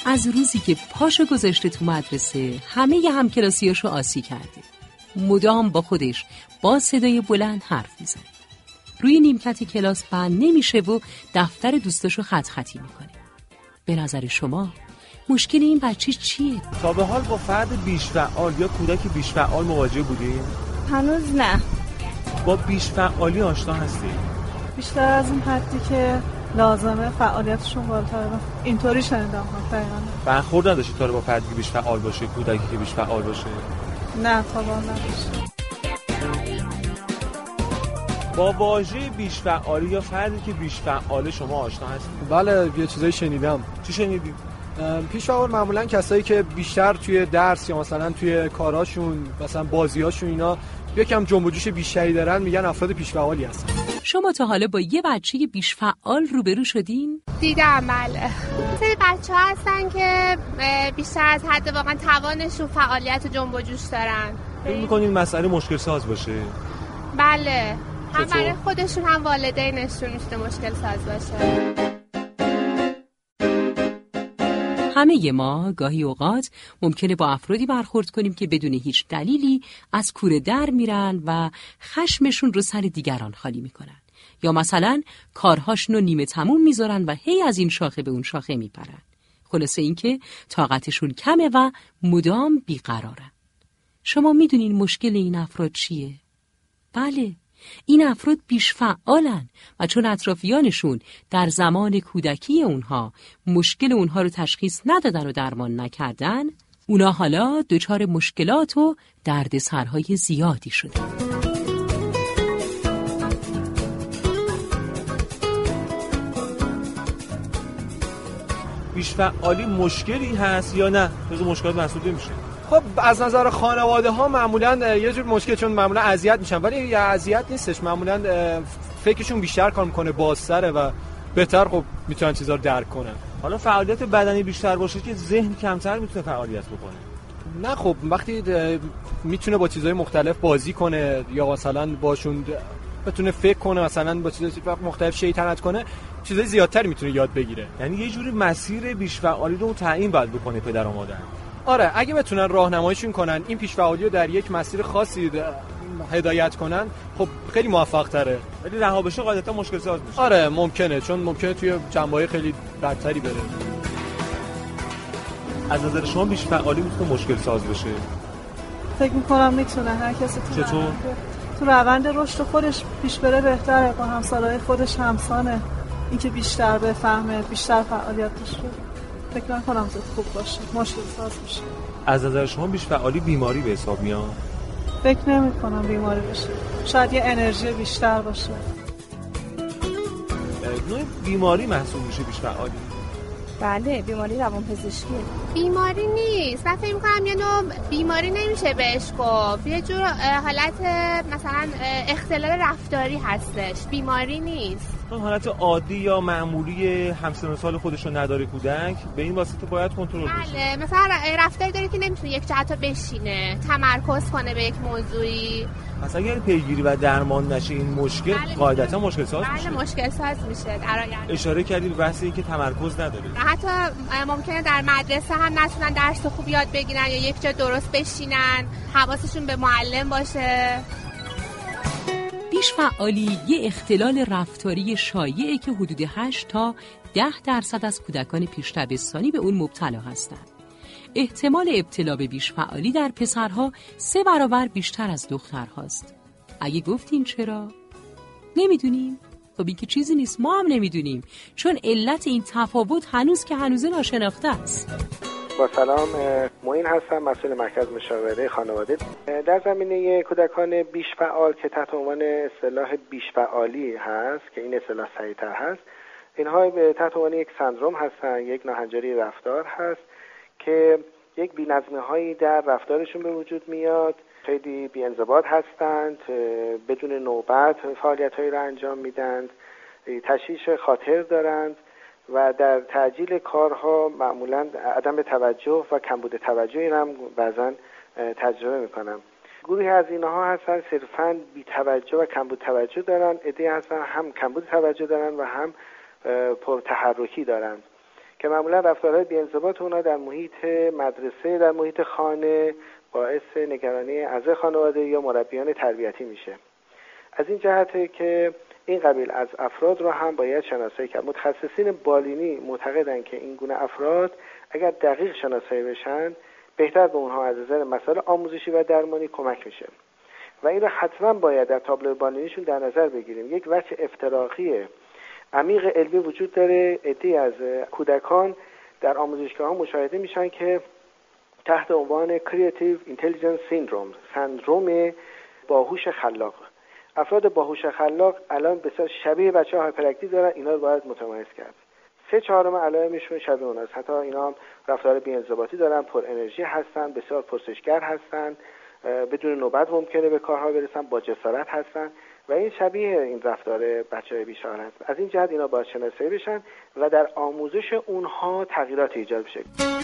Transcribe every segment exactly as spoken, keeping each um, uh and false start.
از روزی که پاشو گذاشته تو مدرسه همه ی همکلاسیاشو آسی کرده. مدام با خودش با صدای بلند حرف میزنه. روی نیمکت کلاس بند نمیشه و دفتر دوستاشو خط خطی میکنه. به نظر شما مشکل این بچه چیه؟ تا به حال با فرد بیش فعال یا کودک بیش فعال مواجه بودیم؟ هنوز نه. با بیش فعالی آشنا هستیم؟ بیشتر از این حدی که لازمه فعالیتشون بالاتره. اینطوری شنیدم دقیقاً. برخورد نداشتی تا رو با فردی که بیش فعال باشه، کودکی که بیش فعال باشه؟ نه طبعا نداشتم. با واژه بیش فعالی یا فردی که بیش فعال شما آشنا هستید؟ بله یه چیزایی شنیدم. چی شنیدی؟ پیش فعال معمولا کسایی که بیشتر توی درس یا مثلا توی کاراشون مثلا بازیاشون اینا یکم جنب و جوش بیشتری دارن میگن افراد پیش فعالی هستن. شما تا حالا با یه بچه بیش فعال روبرو شدین؟ دیدم بله. سری بچه ها هستن که بیشتر از حد واقعا توانشون فعالیت و جنب و جوش دارن. فکر می‌کنین مسئله مشکل ساز باشه؟ بله. هم برای خودشون هم والدینشون میشه مشکل ساز باشه. همه ما گاهی اوقات ممکنه با افرادی برخورد کنیم که بدون هیچ دلیلی از کوره در میرن و خشمشون رو سر دیگران خالی میکنن، یا مثلا کارهاشون رو نیمه تموم میذارن و هی از این شاخه به اون شاخه میپرن. خلاصه این که طاقتشون کمه و مدام بیقرارن. شما میدونین مشکل این افراد چیه؟ بله، این افراد بیش فعالن و چون اطرافیانشون در زمان کودکی اونها مشکل اونها رو تشخیص ندادن و درمان نکردن، اونا حالا دچار مشکلات و دردسرهای زیادی شدن. بیش فعالی مشکلی هست یا نه؟ جزو مشکلات محسوب نمیشه؟ خب از نظر خانواده ها معمولا یه جور مشکل، چون معمولا اذیت میشن، ولی یه اذیت نیستش. معمولا فکرشون بیشتر کار میکنه، بازتره و بهتر خب میتونن چیزا رو درک کنن. حالا فعالیت بدنی بیشتر باشه که ذهن کمتر میتونه فعالیت بکنه. نه خب وقتی میتونه با چیزهای مختلف بازی کنه یا مثلا باشون بتونه فکر کنه، مثلا با چیزهای مختلف شیطنت کنه، چیزای زیادتری میتونه یاد بگیره. یعنی یه جوری مسیر بیش فعالی رو تعیین باید بکنه پدر و مادر. آره اگه بتونن راهنماییشون کنن، این پیش‌فعالی رو در یک مسیر خاصی هدایت کنن، خب خیلی موفق تره. ولی رها بشه قاعدتا مشکل ساز میشه. آره ممکنه، چون ممکنه توی جنبه‌های خیلی بدتری بره. از نظر شما بیش فعالی میتونه مشکل ساز بشه؟ فکر می‌کنم میتونه. هر کسی تو چطور؟ تو روند رشد خودش پیش بره بهتره، با همسالای خودش همسانه. اینکه بیشتر بفهمه، بیشتر فعالیتش رو فکر نکنم زود خوب باشه، مشکل ساز میشه. از نظر شما بیش فعالی بیماری به حساب میاد؟ فکر نمی کنم بیماری بشه، شاید یه انرژی بیشتر باشه. نوع بیماری محسوب میشه بیش فعالی؟ بله بیماری روانپزشکی. بیماری نیست، من فکر می‌کنم یه نوع بیماری نمیشه بهش گفت، یه جور حالت مثلا اختلال رفتاری هستش، بیماری نیست. اون حالت عادی یا معمولی همسن و سال خودش رو نداره کودک، به این واسطه باید کنترل بشه. بله، مثلا رفتاری داره که نمیتونه یک جهت بشینه، تمرکز کنه به یک موضوعی. مثلا اگر پیگیری و درمان نشه این مشکل، بله قاعدتا مشکل ساز بله میشه. بله مشکل ساز میشه در آینده. اشاره کردی به بحث این که تمرکز نداره. حتی ممکنه در مدرسه هم نتونن درس خوب یاد بگیرن یا یک جا درست بشینن، حواسشون به معلم باشه. بیش فعالی یه اختلال رفتاری شایعه که حدود هشت تا ده درصد از کودکان پیش دبستانی به اون مبتلا هستند. احتمال ابتلا به بیش فعالی در پسرها سه برابر بیشتر از دخترهاست. اگه گفتین چرا؟ نمیدونیم؟ خب این که چیزی نیست، ما هم نمیدونیم، چون علت این تفاوت هنوز که هنوزه ناشناخته است. با سلام، معین هستم، مسئول مرکز مشاوره خانواده. در زمینه کودکان بیش فعال که تحت عنوان اصطلاح بیش فعالی هست که این اصطلاح صحیح‌تر هست، اینها تحت عنوان یک سندروم هستن، یک ناهنجاری رفتار هست که یک بی‌نظمی‌هایی در رفتارشون به وجود میاد، خیلی بی‌انضباط هستند، بدون نوبت فعالیت‌هایی را انجام میدند، تشویش خاطر دارند و در تعجیل کارها معمولاً عدم توجه و کمبود توجهی را هم بعضاً تجربه میکنم. گروهی از اینها هستن صرفاً بی توجه و کمبود توجه دارن، عده‌ای هستن هم کمبود توجه دارن و هم پرتحرکی دارن که معمولا رفتارهای بی‌انضباط اونا در محیط مدرسه، در محیط خانه باعث نگرانی اعضای خانواده یا مربیان تربیتی میشه. از این جهته که این قبیل از افراد رو هم باید شناسایی کرد. متخصصین بالینی معتقدن که این گونه افراد اگر دقیق شناسایی بشن بهتر به اونها از نظر مسائل آموزشی و درمانی کمک میشه و این رو حتما باید در تابلو بالینیشون در نظر بگیریم. یک وجه افتراقی عمیق علمی وجود داره. عده‌ای از کودکان در آموزشگاه‌ها مشاهده میشن که تحت عنوان Creative Intelligence Syndrome، سندروم باهوش خلاق، افراد باهوش خلاق الان بسیار شبیه بچه‌ها هایپر اکتیو دارن. اینا رو باید متمایز کرد. سه چهارم علائمشون شبیه اوناست. حتی اینا هم رفتار بی‌انضباطی دارن، پر انرژی هستن، بسیار پرسشگر هستن، بدون نوبت ممکنه به کارها برسن، با جسارت هستن و این شبیه این رفتار بچه‌های بیشار هست. از این جهت اینا باید شناسایی بشن و در آموزش اونها تغییرات ایجاد بشه.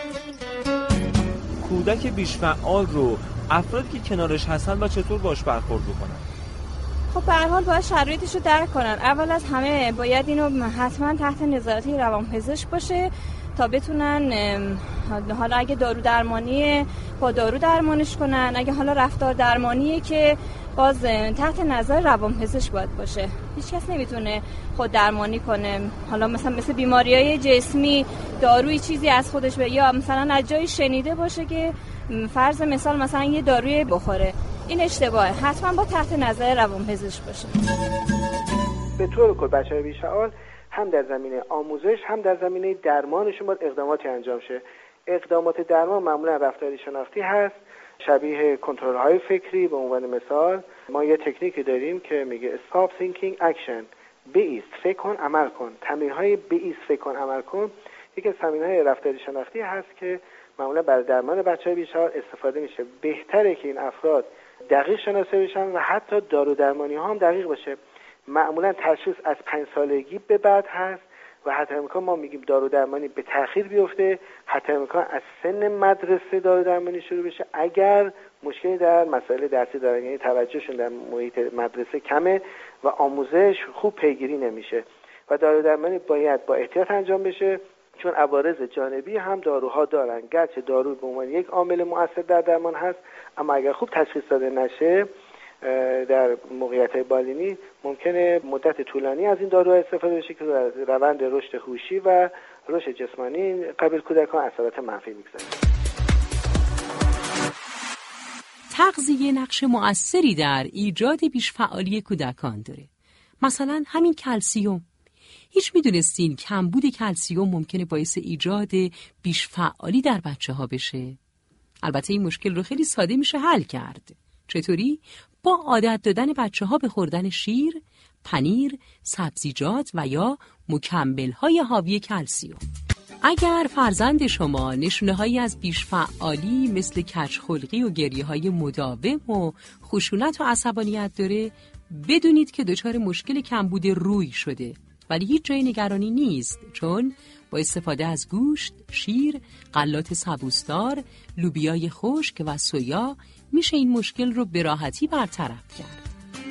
کودک بیش فعال رو افرادی که کنارش هستن با چطور باش برخورد بکنن؟ خب به هر حال باید شرایطش رو درک کنن. اول از همه باید اینو حتما تحت نظارت روانپزشک باشه تا بتونن حالا اگه دارو درمانیه با دارو درمانش کنن، اگه حالا رفتار درمانیه که باز تحت نظر روانپزشک باید باشه. هیچ کس نمیتونه خود درمانی کنه. حالا مثلا مثل بیماریای جسمی داروی چیزی از خودش به یا مثلا از جایی شنیده باشه که فرض مثال مثلا یه داروی بخوره، این اشتباهه. حتما با تحت نظر روانپزشک باشه. به طور کل بچه‌های بی‌فعال هم در زمینه آموزش هم در زمینه درمانشون باید اقداماتی انجام شه. اقدامات درمان معمولا رفتاری شناختی هست، شبیه کنترل‌های فکری. به عنوان مثال ما یه تکنیکی داریم که میگه stop thinking action، بایست فکر کن عمل کن. تمرین‌های بایست فکر کن عمل کن یکی از تمرین‌های رفتاری شناختی هست که معمولا برای درمان بچه‌های بی‌فعال استفاده میشه. بهتره که این افراد دقیق شناسایی بشن و حتی دارو درمانی ها هم دقیق باشه. معمولا تشخیص از پنج سالگی به بعد هست و حتی امکان ما میگیم دارو درمانی به تأخیر بیفته، حتی امکان از سن مدرسه دارو درمانی شروع بشه اگر مشکلی در مسائل درسی دارن، یعنی توجهشون در محیط مدرسه کمه و آموزش خوب پیگیری نمیشه و دارو درمانی باید با احتیاط انجام بشه چون عوارض جانبی هم داروها دارن. گرچه دارو به عنوان یک عامل مؤثر در درمان هست اما اگر خوب تشخیص داده نشه در موقعیت‌های بالینی ممکنه مدت طولانی از این داروها استفاده بشه که روند رشد هوشی و رشد جسمانی قبل کودکان اثرات منفی میگذاره. تغذیه نقش مؤثری در ایجاد بیش‌فعالی کودکان داره. مثلا همین کلسیم. هیچ میدونستین کمبود کلسیم ممکنه باعث ایجاد بیش‌فعالی در بچه‌ها بشه؟ البته این مشکل رو خیلی ساده میشه حل کرد. چطوری؟ با عادت دادن بچه‌ها به خوردن شیر، پنیر، سبزیجات و یا مکمل‌های حاوی کلسیم. اگر فرزند شما نشونه‌هایی از بیش‌فعالی مثل کج‌خلقی و گریه‌های مداوم و خشونت و عصبانیت داره، بدونید که دچار مشکل کمبود روی شده. ولی هیچ جای نگرانی نیست چون با استفاده از گوشت، شیر، غلات سبوسدار، لوبیای خشک و سویا میشه این مشکل رو به راحتی برطرف کرد.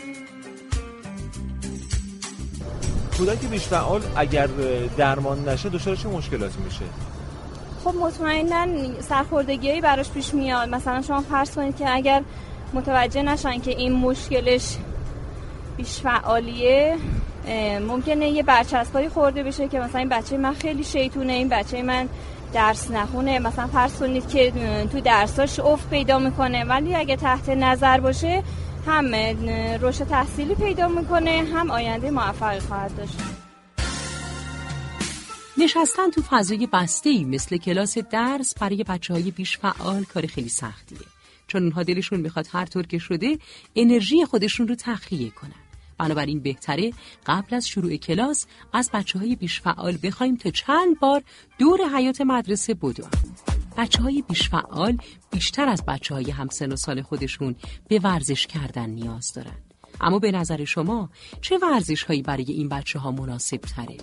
کودک بیش‌فعال اگر درمان نشه دچار چه مشکلاتی میشه؟ خب مطمئناً سرخوردگیایی براش پیش میاد. مثلا شما فرض کنید که اگر متوجه نشن که این مشکلش بیش‌فعالیه، ممکنه یه برچسبایی خورده بشه که مثلا این بچه من خیلی شیطونه، این بچه من درس نخونه، مثلا فرض کنید که تو درساش افت پیدا میکنه، ولی اگه تحت نظر باشه هم رشد تحصیلی پیدا میکنه هم آینده موفقی خواهد داشت. نشستن تو فضای بسته‌ای مثل کلاس درس برای بچه‌های بیش‌فعال کار خیلی سختیه، چون اونها دلشون میخواد هر طور که شده انرژی خودشون رو تخلیه کنن. بنابراین بهتره قبل از شروع کلاس از بچه‌های بیش‌فعال بخوایم تا چند بار دور حیاط مدرسه بدون. بچه‌های بیش‌فعال بیشتر از بچه‌های همسن و سال خودشون به ورزش کردن نیاز دارن. اما به نظر شما چه ورزش‌هایی برای این بچه‌ها مناسب تره؟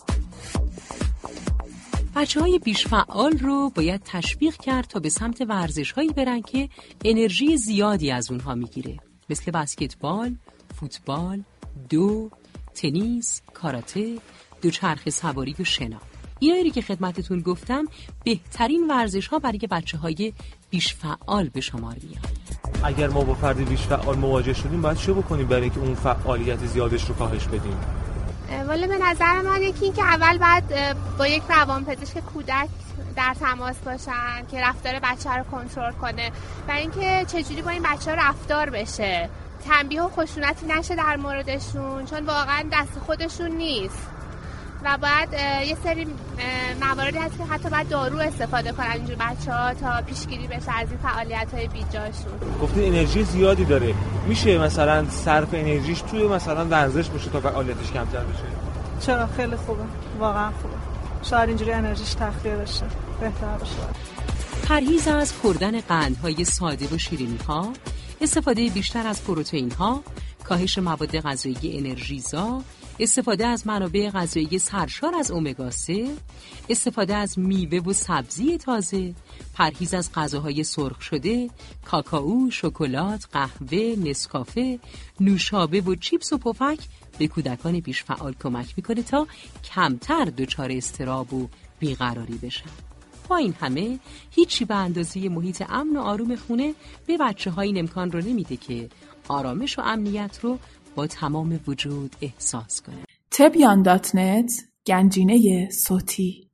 بچه‌های بیش‌فعال رو باید تشویق کرد تا به سمت ورزش‌هایی برن که انرژی زیادی از اونها میگیره، مثل بسکتبال، فوتبال، دو، تنیس، کاراته، دوچرخه سواری و شنا. اینایی که خدمتتون گفتم بهترین ورزش ها برای بچه های بیش فعال به شمار میاد. اگر ما با فردی بیش فعال مواجه شدیم باید چه بکنیم برای اینکه اون فعالیت زیادش رو کاهش بدیم؟ والا به نظر من یکی این که اول باید با یک روانپزشک کودک در تماس باشن که رفتار بچه رو کنترل کنه و اینکه چجوری با این بچه ها رفتار بشه، تنبیه و خشونتی نشه در موردشون، چون واقعا دست خودشون نیست و بعد یه سری مواردی هست که حتی باید دارو استفاده کنن اینجور بچه‌ها تا پیشگیری بشه از این فعالیت‌های بیجاشون. گفتید انرژی زیادی داره، میشه مثلا صرف انرژیش توی مثلا ورزش بشه تا فعالیتش کمتر بشه؟ چرا؟ خیلی خوبه، واقعا خوبه. شاید اینجوری انرژیش تخلیه بشه، بهتر بشه. پرهیز از خوردن قندهای ساده و شیرینی‌ها، استفاده بیشتر از پروتئین‌ها، کاهش مواد غذایی انرژیزا، استفاده از منابع غذایی سرشار از امگا سه، استفاده از میوه و سبزی تازه، پرهیز از غذاهای سرخ شده، کاکائو، شکلات، قهوه، نسکافه، نوشابه و چیپس و پفک به کودکان بیش فعال کمک میکنه تا کمتر دچار اضطراب و بیقراری بشن. با این همه هیچی به اندازه محیط امن و آروم خونه به بچه‌ها این امکان رو نمیده که آرامش و امنیت رو با تمام وجود احساس کنه. تبیان دات نت گنجینه صوتی